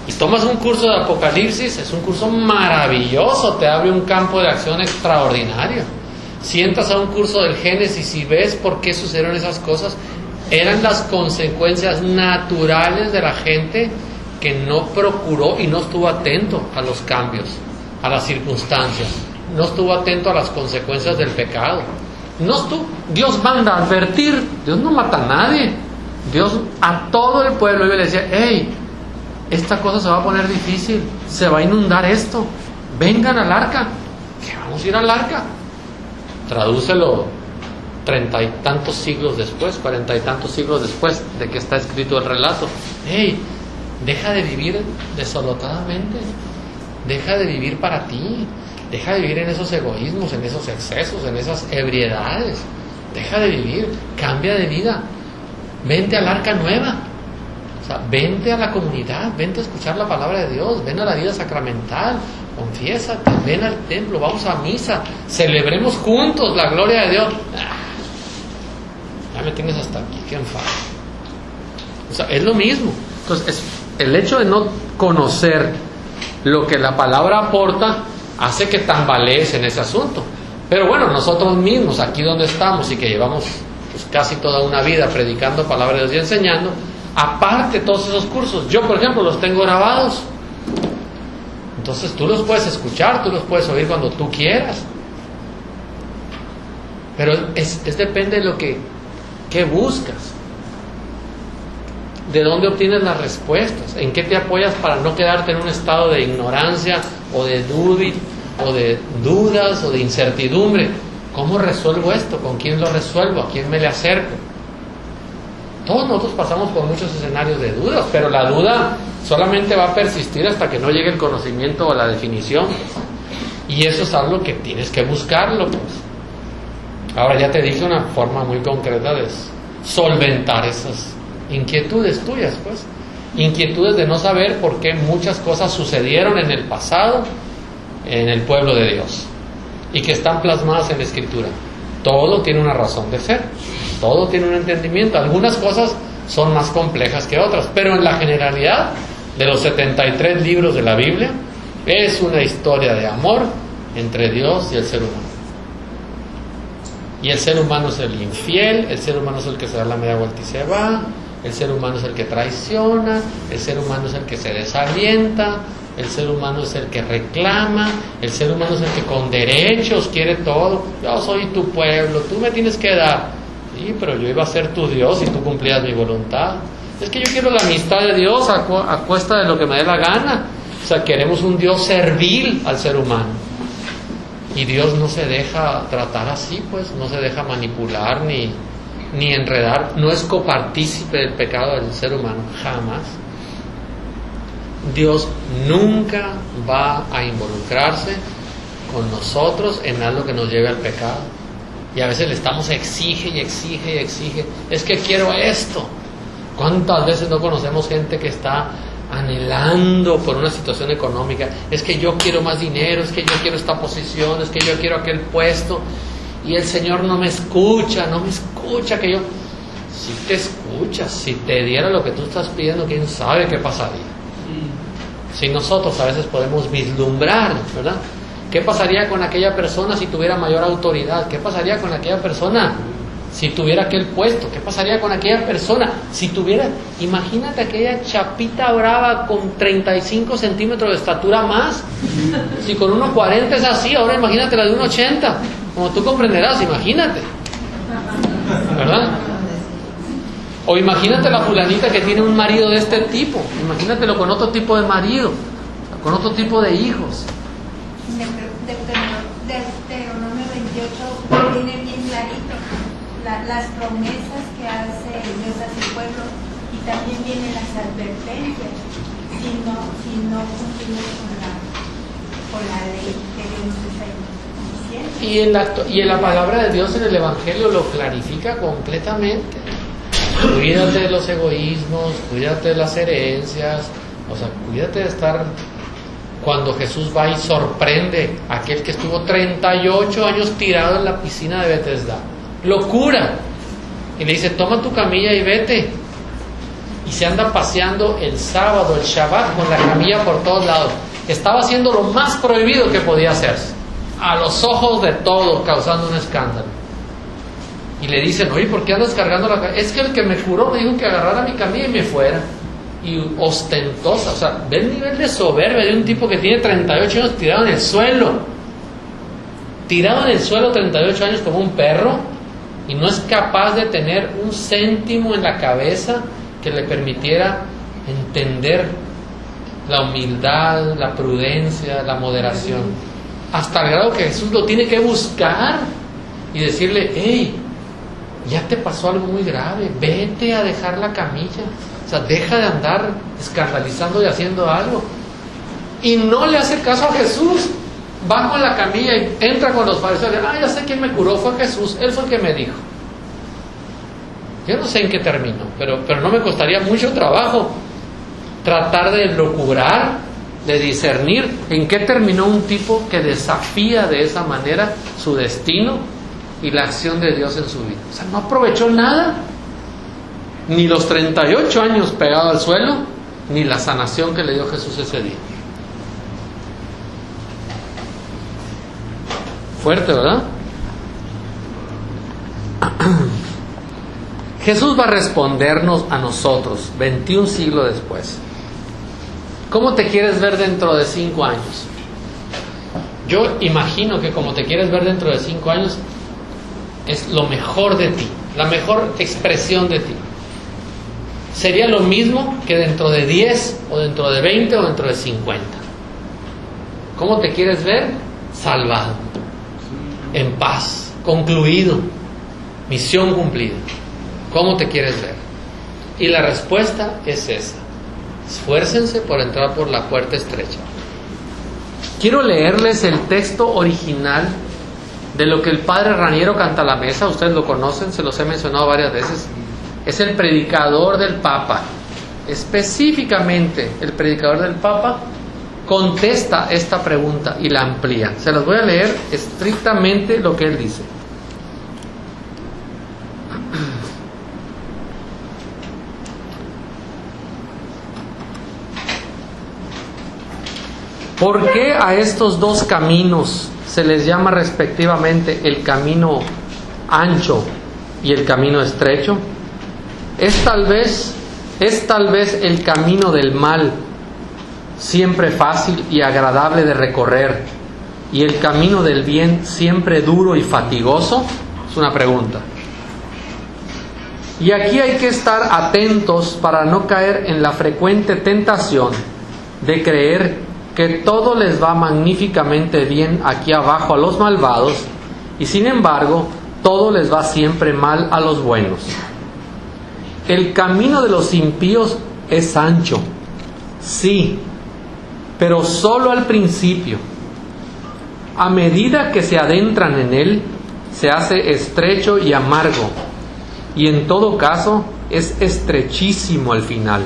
Y tomas un curso de Apocalipsis, es un curso maravilloso, te abre un campo de acción extraordinario. Si entras a un curso del Génesis y ves por qué sucedieron esas cosas, eran las consecuencias naturales de la gente que no procuró y no estuvo atento a los cambios, a las circunstancias, no estuvo atento a las consecuencias del pecado. No estuvo, Dios manda a advertir, Dios no mata a nadie. Dios a todo el pueblo le decía, hey, esta cosa se va a poner difícil, se va a inundar esto, vengan al arca, que vamos a ir al arca. Tradúcelo treinta y tantos siglos después, cuarenta y tantos siglos después de que está escrito el relato. Hey, deja de vivir desolotadamente, deja de vivir para ti, deja de vivir en esos egoísmos, en esos excesos, en esas ebriedades, deja de vivir, cambia de vida, vente al arca nueva. O sea, vente a la comunidad, vente a escuchar la palabra de Dios, ven a la vida sacramental, confiésate, ven al templo, vamos a misa, celebremos juntos la gloria de Dios. Ah, ya me tienes hasta aquí, qué enfado. O sea, es lo mismo. Entonces, es, el hecho de no conocer lo que la palabra aporta hace que tambalees en ese asunto. Pero bueno, nosotros mismos, aquí donde estamos y que llevamos pues, casi toda una vida predicando palabra de Dios y enseñando, aparte todos esos cursos, yo por ejemplo los tengo grabados. Entonces tú los puedes escuchar, tú los puedes oír cuando tú quieras. Pero es, es depende de lo que, que buscas, de dónde obtienes las respuestas, en qué te apoyas para no quedarte en un estado de ignorancia o de duda, o de dudas o de incertidumbre. ¿Cómo resuelvo esto? ¿Con quién lo resuelvo? ¿A quién me le acerco? Todos nosotros pasamos por muchos escenarios de dudas, pero la duda solamente va a persistir hasta que no llegue el conocimiento o la definición. Y eso es algo que tienes que buscarlo, pues. Ahora ya te dije una forma muy concreta de solventar esas inquietudes tuyas, pues. Inquietudes de no saber por qué muchas cosas sucedieron en el pasado en el pueblo de Dios y que están plasmadas en la Escritura. Todo tiene una razón de ser, todo tiene un entendimiento. Algunas cosas son más complejas que otras, pero en la generalidad de los setenta y tres libros de la Biblia es una historia de amor entre Dios y el ser humano. Y el ser humano es el infiel, el ser humano es el que se da la media vuelta y se va, el ser humano es el que traiciona, el ser humano es el que se desalienta, el ser humano es el que reclama, el ser humano es el que con derechos quiere todo. Yo soy tu pueblo, tú me tienes que dar. Sí, pero yo iba a ser tu Dios y tú cumplías mi voluntad. Es que yo quiero la amistad de Dios a, cu- a cuesta de lo que me dé la gana. O sea, queremos un Dios servil al ser humano. Y Dios no se deja tratar así, pues, no se deja manipular ni, ni enredar. No es copartícipe del pecado del ser humano, jamás. Dios nunca va a involucrarse con nosotros en algo que nos lleve al pecado. Y a veces le estamos exige y exige y exige. Es que quiero esto. ¿Cuántas veces no conocemos gente que está anhelando por una situación económica? Es que yo quiero más dinero, es que yo quiero esta posición, es que yo quiero aquel puesto. Y el Señor no me escucha, no me escucha que yo... Si te escuchas, si te diera lo que tú estás pidiendo, ¿quién sabe qué pasaría? Si nosotros a veces podemos vislumbrar, ¿verdad? ¿Qué pasaría con aquella persona si tuviera mayor autoridad? ¿Qué pasaría con aquella persona si tuviera aquel puesto? ¿Qué pasaría con aquella persona si tuviera... Imagínate aquella chapita brava con treinta y cinco centímetros de estatura más. Si con uno cuarenta es así, ahora imagínate la de uno ochenta. Como tú comprenderás, imagínate. ¿Verdad? O imagínate la fulanita que tiene un marido de este tipo. Imagínatelo con otro tipo de marido, con otro tipo de hijos. Deuteronomio veintiocho tiene bien clarito la, las promesas que hace Dios a su pueblo, y también vienen las advertencias si no, si no cumplimos con la, con la ley que Dios nos está diciendo. Y en, la, y en la palabra de Dios en el Evangelio lo clarifica completamente. Cuídate de los egoísmos, cuídate de las herencias, o sea, cuídate de estar... Cuando Jesús va y sorprende a aquel que estuvo treinta y ocho años tirado en la piscina de Betesda, lo cura y le dice: toma tu camilla y vete. y se anda paseando el sábado, el Shabbat, con la camilla por todos lados. Estaba haciendo lo más prohibido que podía hacerse, a los ojos de todos, causando un escándalo. Y le dicen, oye, ¿por qué andas cargando la camilla? Es que el que me curó me dijo que agarrara mi camilla y me fuera. Y ostentosa, o sea, ve el nivel de soberbia de un tipo que tiene treinta y ocho años tirado en el suelo. Tirado en el suelo treinta y ocho años como un perro, y no es capaz de tener un céntimo en la cabeza que le permitiera entender la humildad, la prudencia, la moderación, hasta el grado que Jesús lo tiene que buscar y decirle, hey, ya te pasó algo muy grave, vete a dejar la camilla, o sea, deja de andar escandalizando y haciendo algo. Y no le hace caso a Jesús, va con la camilla y entra con los fariseos, ah, ya sé quién me curó, fue Jesús, él fue el que me dijo. Yo no sé en qué terminó, pero, pero no me costaría mucho trabajo tratar de locubrar, de discernir en qué terminó un tipo que desafía de esa manera su destino y la acción de Dios en su vida. O sea, no aprovechó nada, ni los treinta y ocho años pegado al suelo, ni la sanación que le dio Jesús ese día. Fuerte, ¿verdad? Jesús va a respondernos a nosotros veintiún siglos después. ¿Cómo te quieres ver dentro de cinco años? Yo imagino que como te quieres ver dentro de cinco años es lo mejor de ti, la mejor expresión de ti. Sería lo mismo que dentro de diez o dentro de veinte o dentro de cincuenta. ¿Cómo te quieres ver? Salvado, en paz, concluido, misión cumplida. ¿Cómo te quieres ver? Y la respuesta es esa: esfuércense por entrar por la puerta estrecha. Quiero leerles el texto original de lo que el padre Raniero Cantalamessa, ustedes lo conocen, se los he mencionado varias veces. Es el predicador del Papa. Específicamente, el predicador del Papa contesta esta pregunta y la amplía. Se las voy a leer estrictamente lo que él dice. ¿Por qué a estos dos caminos se les llama respectivamente el camino ancho y el camino estrecho? Es tal vez, es tal vez el camino del mal, siempre fácil y agradable de recorrer, y el camino del bien, siempre duro y fatigoso. Es una pregunta. Y aquí hay que estar atentos para no caer en la frecuente tentación de creer que todo les va magníficamente bien aquí abajo a los malvados, y sin embargo todo les va siempre mal a los buenos. El camino de los impíos es ancho, sí, pero solo al principio. A medida que se adentran en él, se hace estrecho y amargo, y en todo caso es estrechísimo al final,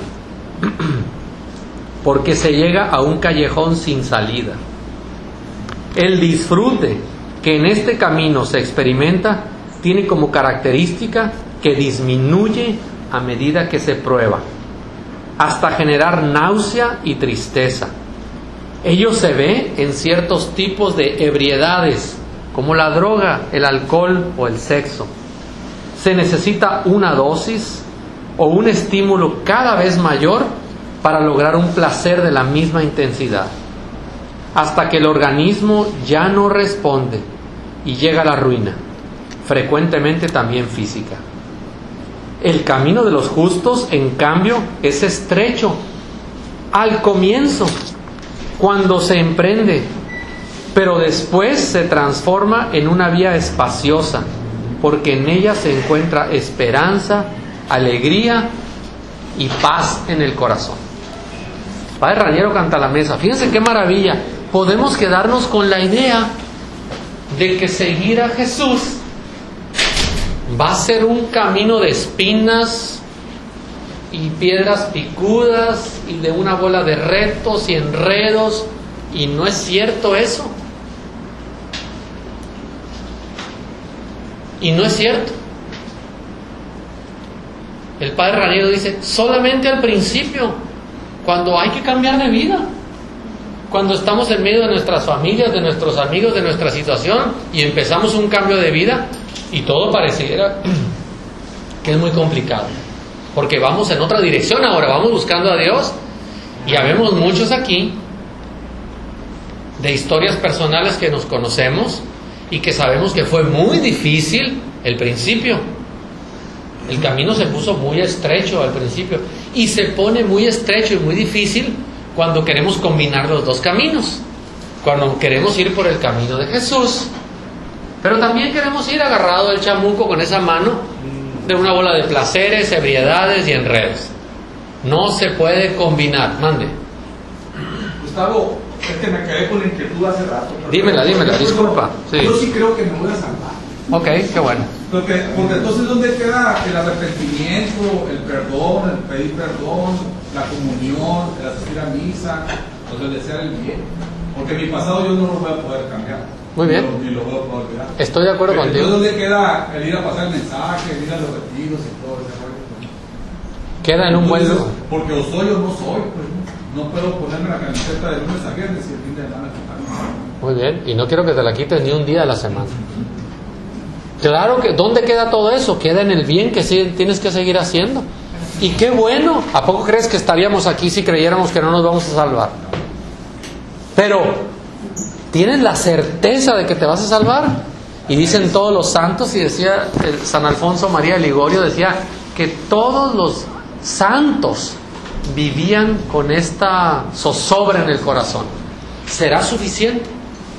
porque se llega a un callejón sin salida. El disfrute que en este camino se experimenta tiene como característica que disminuye a medida que se prueba, hasta generar náusea y tristeza. Ello se ve en ciertos tipos de ebriedades, como la droga, el alcohol o el sexo. Se necesita una dosis o un estímulo cada vez mayor para lograr un placer de la misma intensidad, hasta que el organismo ya no responde y llega a la ruina, frecuentemente también física. El camino de los justos, en cambio, es estrecho al comienzo, cuando se emprende, pero después se transforma en una vía espaciosa, porque en ella se encuentra esperanza, alegría y paz en el corazón. Padre Raniero Cantalamessa, fíjense qué maravilla. Podemos quedarnos con la idea de que seguir a Jesús va a ser un camino de espinas y piedras picudas y de una bola de retos y enredos, y no es cierto eso. Y no es cierto. El padre Raniero dice, solamente al principio, cuando hay que cambiar de vida, cuando estamos en medio de nuestras familias, de nuestros amigos, de nuestra situación, y empezamos un cambio de vida, y todo pareciera que es muy complicado, porque vamos en otra dirección ahora, vamos buscando a Dios, y habemos muchos aquí de historias personales que nos conocemos y que sabemos que fue muy difícil el principio. El camino se puso muy estrecho al principio y se pone muy estrecho y muy difícil cuando queremos combinar los dos caminos, cuando queremos ir por el camino de Jesús, pero también queremos ir agarrado del chamuco con esa mano de una bola de placeres, ebriedades y enredos. No se puede combinar. Mande. Gustavo, es que me quedé con la inquietud hace rato. Dímela, dímela, disculpa. Sí. Yo sí creo que me voy a salvar. Ok, qué bueno. Porque, porque entonces, ¿dónde queda el arrepentimiento, el perdón, el pedir perdón, la comunión, el asistir a misa, o sea, el desear el bien? Porque mi pasado yo no lo voy a poder cambiar. Muy bien. Ni lo, ni lo voy a poder olvidar. Estoy de acuerdo Pero contigo. entonces, ¿dónde queda el ir a pasar el mensaje, el ir a los retiros y todo ese rollo? Queda en un buen lugar. Porque o soy o no soy, pues no puedo ponerme la camiseta de lunes a viernes y el fin de semana quitarme. Muy bien, y no quiero que te la quites ni un día de la semana. Claro que, ¿dónde queda todo eso? Queda en el bien que sí tienes que seguir haciendo. Y qué bueno, ¿a poco crees que estaríamos aquí si creyéramos que no nos vamos a salvar? Pero, ¿tienes la certeza de que te vas a salvar? Y dicen todos los santos, y decía el San Alfonso María de Ligorio, decía que todos los santos vivían con esta zozobra en el corazón. ¿Será suficiente?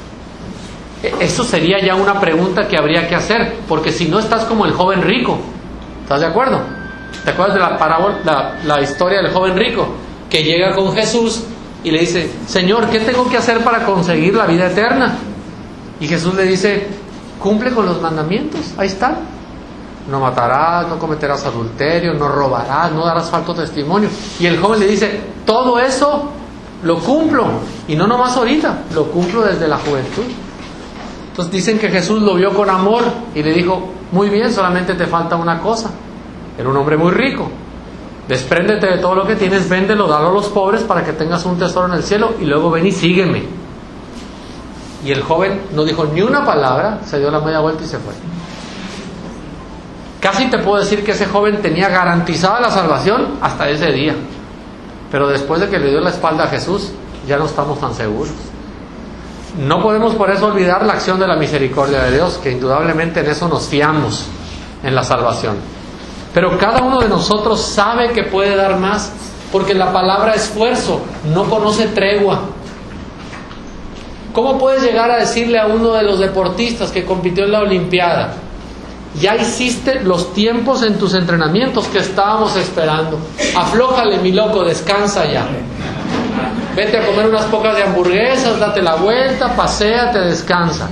Eso sería ya una pregunta que habría que hacer, porque si no estás como el joven rico, ¿estás de acuerdo? ¿Te acuerdas de la parábola, la, la historia del joven rico que llega con Jesús y le dice, Señor, ¿qué tengo que hacer para conseguir la vida eterna? Y Jesús le dice, cumple con los mandamientos, ahí está. No matarás, no cometerás adulterio, no robarás, no darás falso testimonio. Y el joven le dice, todo eso lo cumplo, y no nomás ahorita, lo cumplo desde la juventud. Entonces dicen que Jesús lo vio con amor y le dijo, muy bien, solamente te falta una cosa. Era un hombre muy rico. Despréndete de todo lo que tienes, véndelo, dalo a los pobres para que tengas un tesoro en el cielo y luego ven y sígueme. Y el joven no dijo ni una palabra, se dio la media vuelta y se fue. Casi te puedo decir que ese joven tenía garantizada la salvación hasta ese día. Pero después de que le dio la espalda a Jesús, ya no estamos tan seguros. No podemos por eso olvidar la acción de la misericordia de Dios, que indudablemente en eso nos fiamos, en la salvación. Pero cada uno de nosotros sabe que puede dar más, porque la palabra esfuerzo no conoce tregua. ¿Cómo puedes llegar a decirle a uno de los deportistas que compitió en la Olimpiada, ya hiciste los tiempos en tus entrenamientos que estábamos esperando, aflójale mi loco, descansa ya, vete a comer unas pocas de hamburguesas, date la vuelta, paséate, descansa?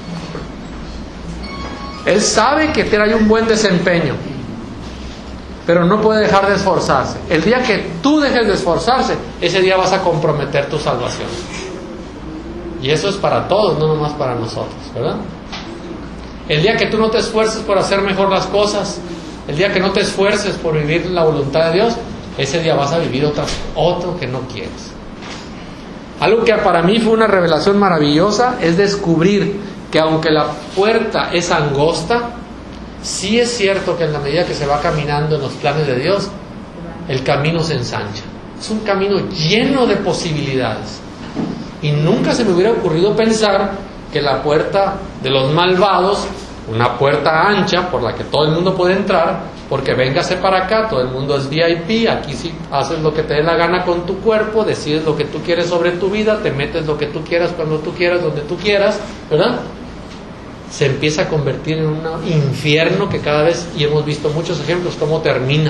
Él sabe que trae un buen desempeño, pero no puede dejar de esforzarse. El día que tú dejes de esforzarse, ese día vas a comprometer tu salvación. Y eso es para todos, no nomás para nosotros, ¿verdad? El día que tú no te esfuerces por hacer mejor las cosas, el día que no te esfuerces por vivir la voluntad de Dios, ese día vas a vivir otra, otro que no quieres. Algo que para mí fue una revelación maravillosa es descubrir que aunque la puerta es angosta, sí es cierto que en la medida que se va caminando en los planes de Dios, el camino se ensancha. Es un camino lleno de posibilidades. Y nunca se me hubiera ocurrido pensar que la puerta de los malvados, una puerta ancha por la que todo el mundo puede entrar, porque véngase para acá, todo el mundo es V I P, aquí sí haces lo que te dé la gana con tu cuerpo, decides lo que tú quieres sobre tu vida, te metes lo que tú quieras, cuando tú quieras, donde tú quieras, ¿verdad? Se empieza a convertir en un infierno que cada vez, y hemos visto muchos ejemplos, cómo termina.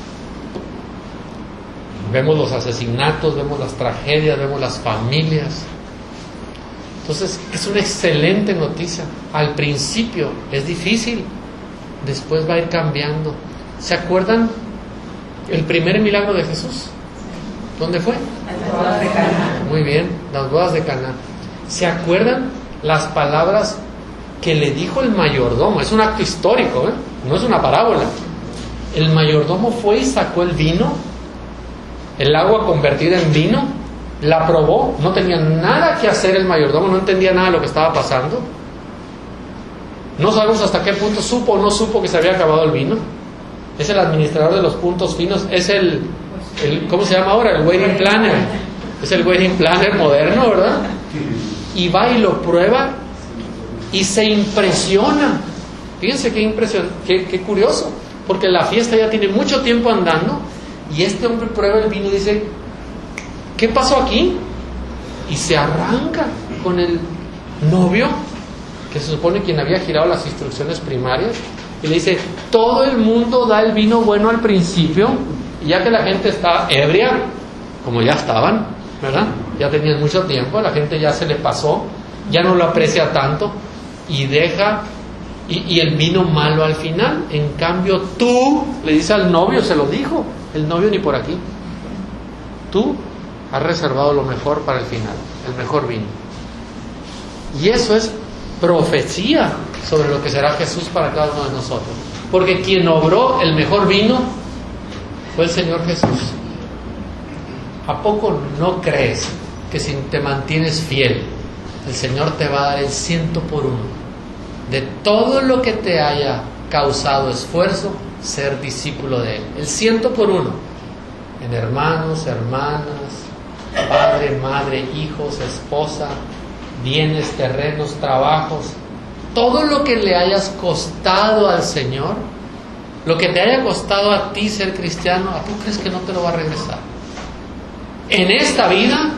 Vemos los asesinatos, vemos las tragedias, vemos las familias. Entonces es una excelente noticia. Al principio es difícil, después va a ir cambiando. ¿Se acuerdan el primer milagro de Jesús? ¿Dónde fue? Las bodas de Caná. Muy bien, las bodas de Caná. ¿Se acuerdan las palabras que le dijo el mayordomo? Es un acto histórico, ¿eh? No es una parábola. El mayordomo fue y sacó el vino, el agua convertida en vino, la probó, no tenía nada que hacer el mayordomo, no entendía nada de lo que estaba pasando. No sabemos hasta qué punto supo o no supo que se había acabado el vino. Es el administrador de los puntos finos, es el, el ¿cómo se llama ahora? El wedding planner. Es el wedding planner moderno, ¿verdad? Y va y lo prueba y se impresiona. Fíjense qué impresión, qué, qué curioso, porque la fiesta ya tiene mucho tiempo andando y este hombre prueba el vino y dice, ¿qué pasó aquí? Y se arranca con el novio, que se supone quien había girado las instrucciones primarias, y le dice, todo el mundo da el vino bueno al principio, y ya que la gente está ebria, como ya estaban, ¿verdad? Ya tenían mucho tiempo, la gente ya se le pasó, ya no lo aprecia tanto, y deja, y, y el vino malo al final. En cambio tú, le dice al novio, se lo dijo, el novio ni por aquí, tú has reservado lo mejor para el final, el mejor vino. Y eso es profecía sobre lo que será Jesús para cada uno de nosotros, porque quien obró el mejor vino fue el Señor Jesús. ¿A poco no crees que si te mantienes fiel, el Señor te va a dar el ciento por uno de todo lo que te haya causado esfuerzo ser discípulo de Él? El ciento por uno en hermanos, hermanas, padre, madre, hijos, esposa, bienes, terrenos, trabajos, todo lo que le hayas costado al Señor, lo que te haya costado a ti ser cristiano, ¿a tú crees que no te lo va a regresar? En esta vida,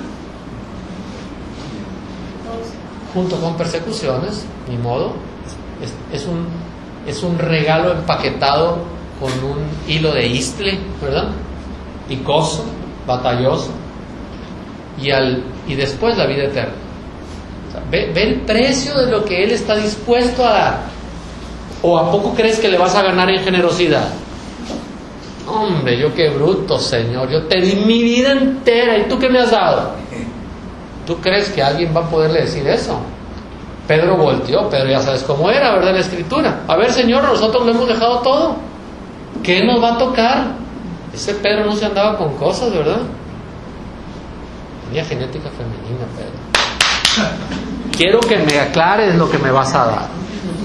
junto con persecuciones, ni modo, es, es, un, es un regalo empaquetado con un hilo de istle, ¿verdad? Picoso, batalloso, y, al, y después la vida eterna. O sea, ve, ve el precio de lo que Él está dispuesto a dar. ¿O a poco crees que le vas a ganar en generosidad? Hombre, yo qué bruto, Señor, yo te di mi vida entera, ¿y tú qué me has dado? ¿Tú crees que alguien va a poderle decir eso? Pedro volteó, Pedro ya sabes cómo era, ¿verdad? La escritura. A ver, Señor, nosotros lo hemos dejado todo, ¿qué nos va a tocar? Ese Pedro no se andaba con cosas, ¿verdad? Tenía genética femenina, Pedro. Quiero que me aclares lo que me vas a dar.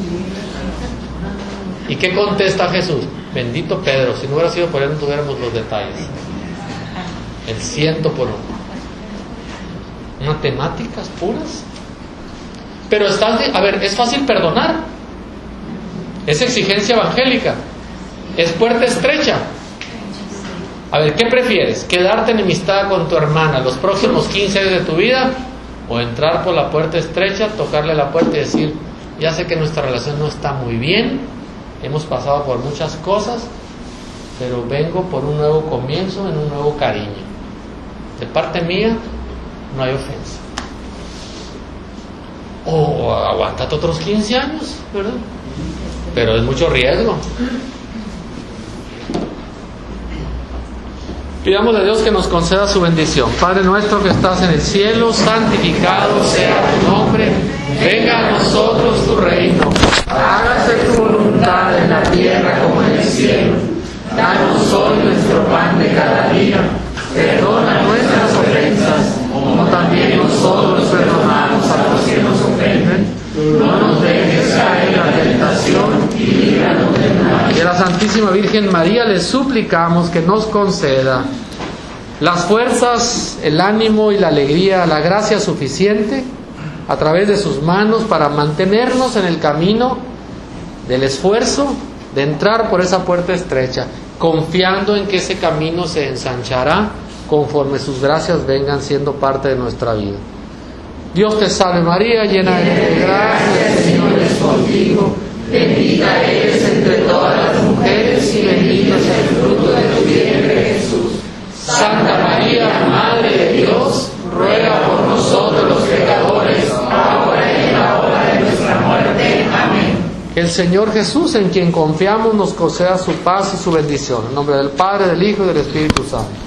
¿Y qué contesta Jesús? Bendito Pedro, si no hubiera sido por él no tuviéramos los detalles. El ciento por uno. Matemáticas puras. Pero estás, de, a ver, es fácil perdonar. Es exigencia evangélica. Es puerta estrecha. A ver, ¿qué prefieres? ¿Quedarte enemistada con tu hermana los próximos quince años de tu vida? ¿O entrar por la puerta estrecha, tocarle la puerta y decir, ya sé que nuestra relación no está muy bien, hemos pasado por muchas cosas, pero vengo por un nuevo comienzo, en un nuevo cariño. De parte mía, no hay ofensa. O aguántate otros quince años, ¿verdad? Pero es mucho riesgo. Pidamos a Dios que nos conceda su bendición. Padre nuestro que estás en el cielo, santificado sea tu nombre. Venga a nosotros tu reino. Hágase tu voluntad en la tierra como en el cielo. Danos hoy nuestro pan de cada día. Perdona nuestras ofensas, como también nosotros perdonamos a los que nos ofenden. No nos dejes caer en la tentación y líbranos del mal. Y a la Santísima Virgen María le suplicamos que nos conceda las fuerzas, el ánimo y la alegría, la gracia suficiente a través de sus manos para mantenernos en el camino del esfuerzo de entrar por esa puerta estrecha, confiando en que ese camino se ensanchará conforme sus gracias vengan siendo parte de nuestra vida. Dios te salve María, llena de gracia, el Señor es contigo, bendita eres entre todas las mujeres y bendito es el fruto de tu vientre Jesús. Santa María, Madre de Dios, ruega por nosotros los pecadores, ahora y en la hora de nuestra muerte. Amén. Que el Señor Jesús, en quien confiamos, nos conceda su paz y su bendición. En nombre del Padre, del Hijo y del Espíritu Santo.